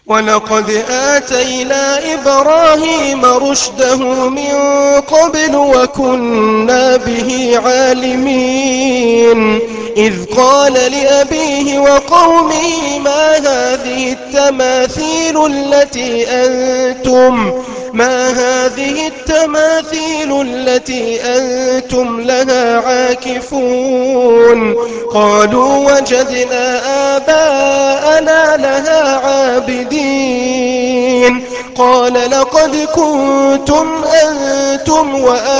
ولقد آتينا إبراهيم رشده من قبل وكنا به عالمين إذ قال لأبيه وقومه ما هذه التماثيل التي أنتم لها عاكفون قالوا وجدنا آباءنا لها عابدين قال لقد كنتم أنتم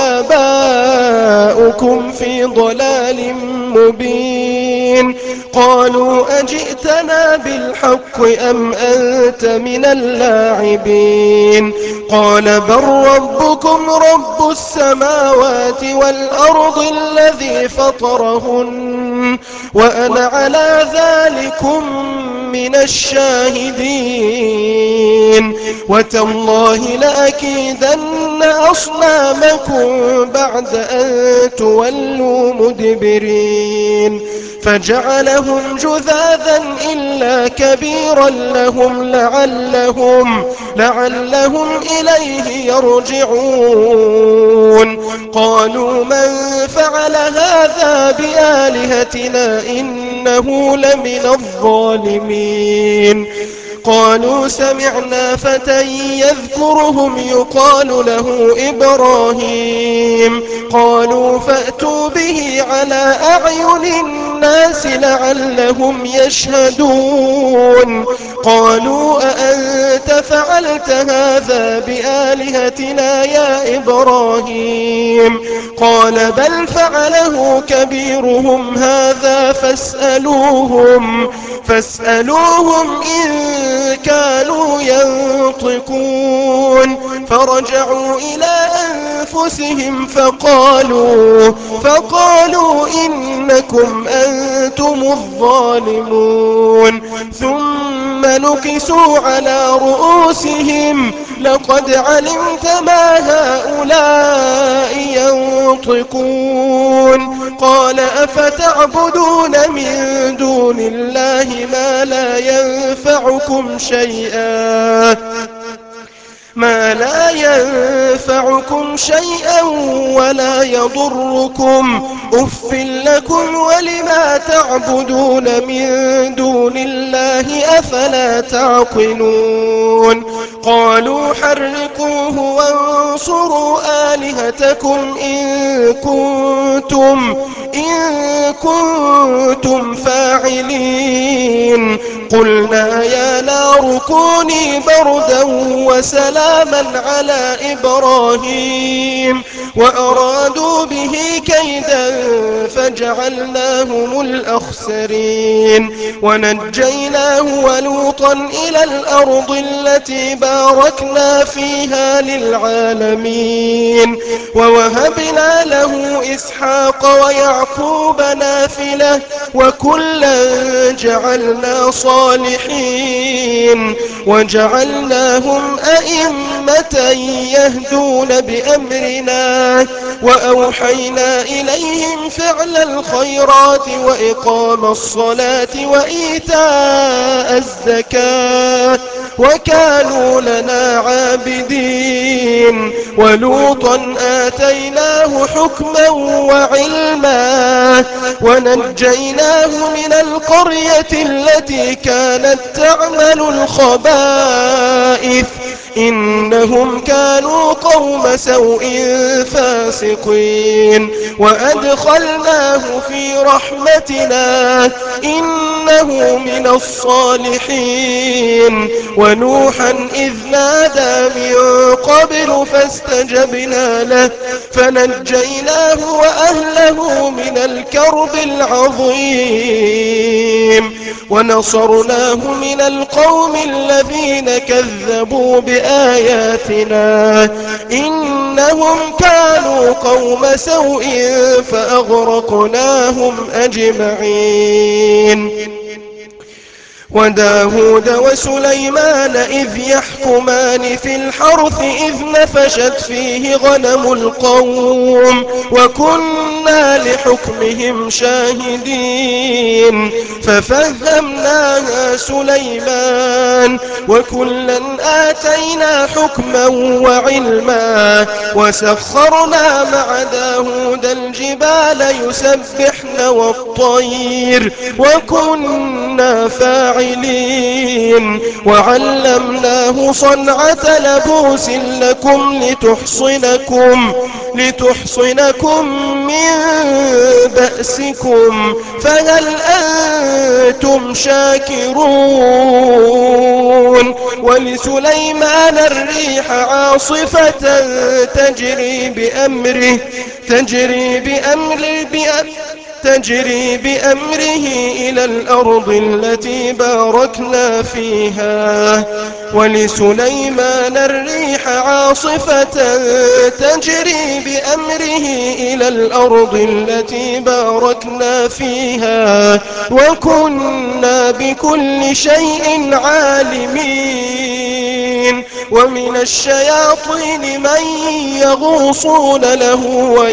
وآباؤكم في ضلال مبين قالوا أجئتنا بالحق أم أنت من اللاعبين قال بل ربكم رب السماوات والأرض الذي فطرهن وأنا على ذلكم من الشاهدين وتالله لأكيدن أصنامكم بعد أن تولوا مدبرين فجعلهم جذاذا إلا كبيرا لهم لعلهم إليه يرجعون قالوا من فعل هذا بآلهتنا إنه لمن الظالمين قالوا سمعنا فتى يذكرهم يقال له إبراهيم قالوا فأتوا به على أعين الناس لعلهم يشهدون قالوا أأنت فعلت هذا بآلهتنا يا إبراهيم قال بل فعله كبيرهم هذا فاسألوهم إن كانوا ينطقون فرجعوا إلى أنفسهم فقالوا إنكم أنتم الظالمون ثم نكسوا على رؤوسهم لقد علمت ما هؤلاء ينطقون قال أفتعبدون من دون الله ما لا ينفعكم شيئا ولا يضركم أف لكم ولما تعبدون من دون الله أفلا تعقلون قالوا حرقوه وانصروا آلهتكم إن كنتم فاعلين قلنا يا نار كوني بردا وسلاما على إبراهيم وأرادوا به كيدا فجعلناهم الأخسرين ونجيناه ولوطا إلى الأرض التي باركنا فيها للعالمين ووهبنا له إسحاق ويعقوب نافلة وكلا جعلنا صالحين وجعلناهم أئمة يهدون بأمرنا وأوحينا إليهم فعل الخيرات وإقام الصلاة وإيتاء الزكاة وكانوا لنا عابدين ولوطا آتيناه حكما وعلما ونجيناه من القرية التي كانت تعمل الخبائث إنهم كانوا قوم سوء فاسقين وأدخلناه في رحمتنا إنه من الصالحين ونوحا إذ نادى من قبل فاستجبنا له فنجيناه وأهله من الكرب العظيم ونصرناه من القوم الذين كذبوا بآياتنا إنهم كانوا قوم سوء فأغرقناهم أجمعين وداود وسليمان إذ يحكمان في الحرث إذ نفشت فيه غنم القوم وكنا لحكمهم شاهدين ففهمناها سليمان وكلا آتينا حكما وعلما وسخرنا مع داود الجبال يسبحن والطير وكنا فاعلين وعلمناه صنعة لبوس لكم لتحصنكم من بأسكم فهل أنتم شاكرون ولسليمان الريح عاصفة تجري بأمره إلى الأرض التي باركنا فيها ولسليمان الريح عاصفة تجري بأمره إلى الأرض التي باركنا فيها وكنا بكل شيء عالمين ومن الشياطين من يغوصون له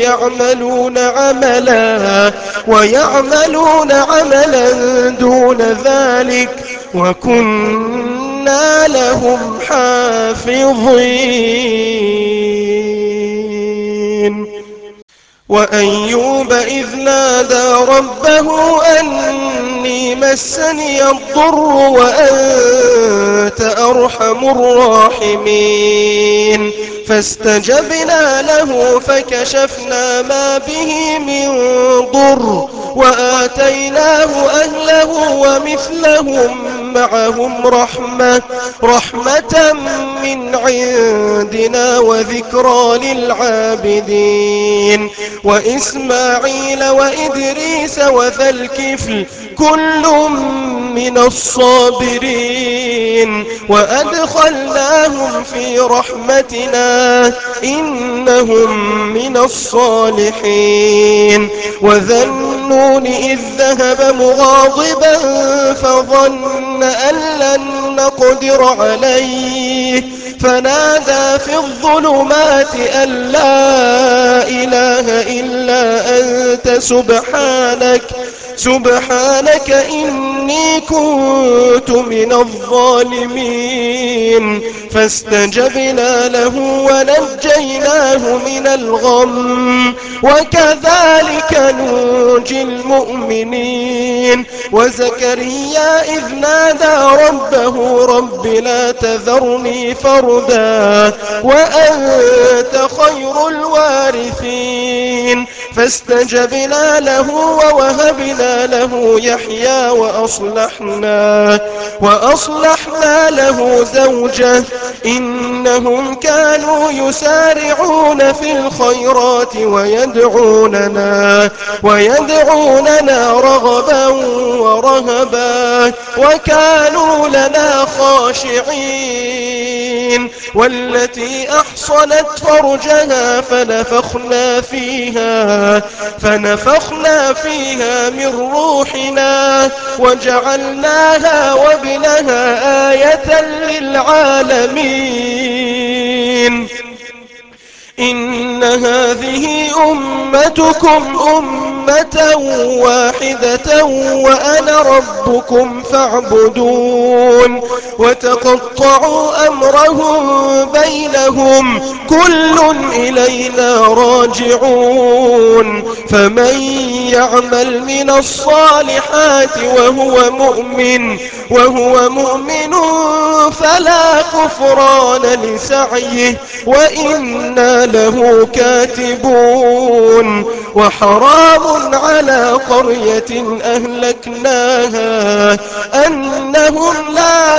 ويعملون عملا دون ذلك وكنا لهم حافظين وأيوب إذ نادى ربه أني مسني الضر وأنت أرحم الراحمين فاستجبنا له فكشفنا ما به من ضر وآتيناه أهله ومثلهم معهم رحمة من عندنا وذكرى للعابدين وإسماعيل وإدريس وذا الكفل كل من الصابرين وأدخلناهم في رحمتنا إنهم من الصالحين وذا النون إذ ذهب مغاضبا فظن أن لن نقدر عليه فنادى في الظلمات أن لا إله إلا أنت سبحانك إني كنت من الظالمين فاستجبنا له ونجيناه من الغم وكذلك ننجي المؤمنين وزكريا إذ نادى ربه رب لا تذرني فردا وأنت خير الوارثين فاستجبنا له ووهبنا له يحيى وأصلحنا له زوجه إنهم كانوا يسارعون في الخيرات ويدعوننا رغبا ورهبا وكانوا لنا خاشعين والتي أحصنت فرجها فنفخنا فيها من روحنا وجعلناها وابنها آية للعالمين إن هذه أمتكم أمة واحدة وأنا ربكم فاعبدون وتقطعوا أمرهم بينهم كل إلينا راجعون فمن يعمل من الصالحات وهو مؤمن فلا كفران لسعيه وإنا له كاتبون وحرام على قرية أهلكناها أنهم لا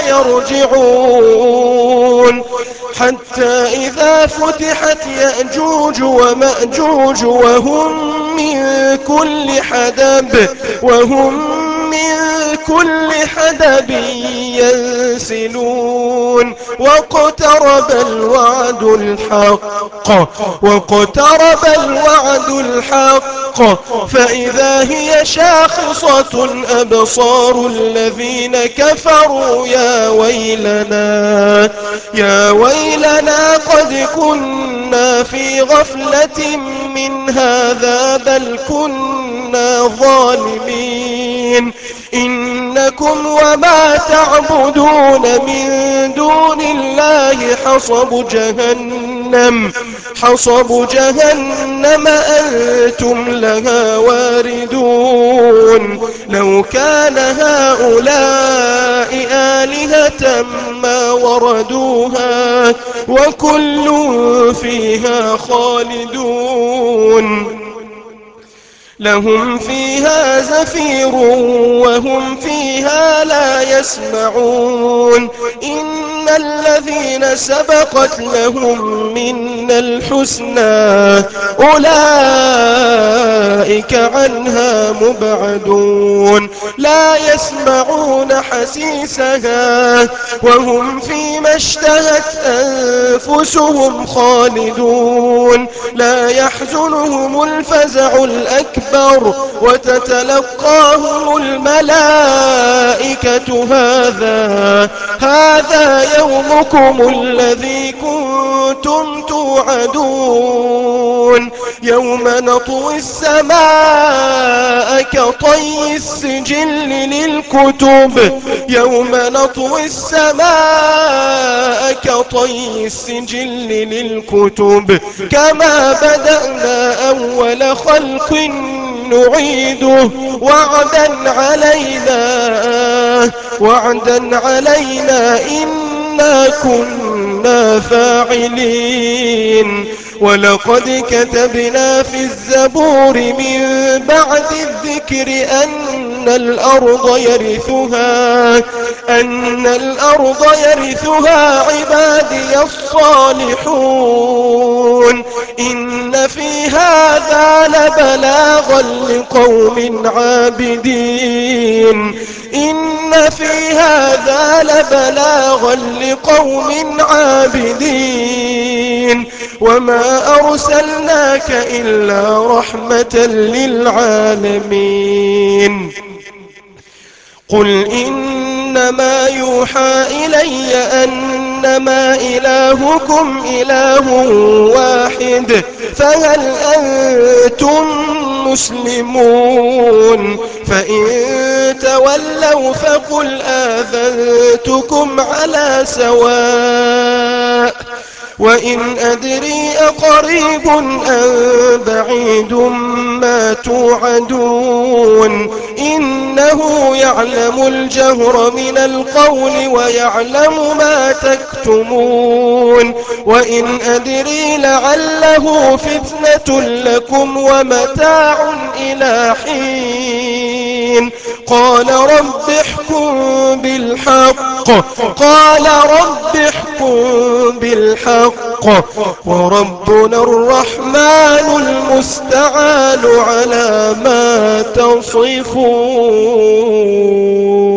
يرجعون حتى إذا فتحت يأجوج ومأجوج وهم من كل حدب ينسلون واقترب الوعد الحق فإذا هي شاخصة أبصار الذين كفروا يا ويلنا قد كنا في غفلة من هذا بل كنا ظالمين إنكم وما تعبدون من دون الله حصب جهنم أنتم لها واردون لو كان هؤلاء آلهة ما وردوها وكل فيها خالدون لهم فيها زفير وهم فيها لا يسمعون إن الذين سبقت لهم منا الحسنى أولئك عنها مبعدون لا يسمعون حسيسها وهم فيما اشتهت أنفسهم خالدون لا يحزنهم الفزع الأكبر وتتلقاهم الملائكة هذا يومكم الذي كنتم توعدون يوم نطوي السماء كطي السجل للكتب كما بدأنا أول خلق نعيده وعدا علينا إنا كنا فاعلين ولقد كتبنا في الزبور من بعد الذكر أن الأرض يرثها عبادي الصالحون إن في هذا لبلاغا لقوم عابدين وما أرسلناك إلا رحمة للعالمين قل إنما يوحى إلي أنما إلهكم إله واحد فهل أنتم مسلمون فإن تولوا فقل آذنتكم على سواء وإن أدري أقريب أم بعيد ما توعدون إنه يعلم الجهر من القول ويعلم ما تكتمون وإن أدري لعله فتنة لكم ومتاع إلى حين قال رب احكم بالحق وربنا الرحمن المستعان على ما تصفون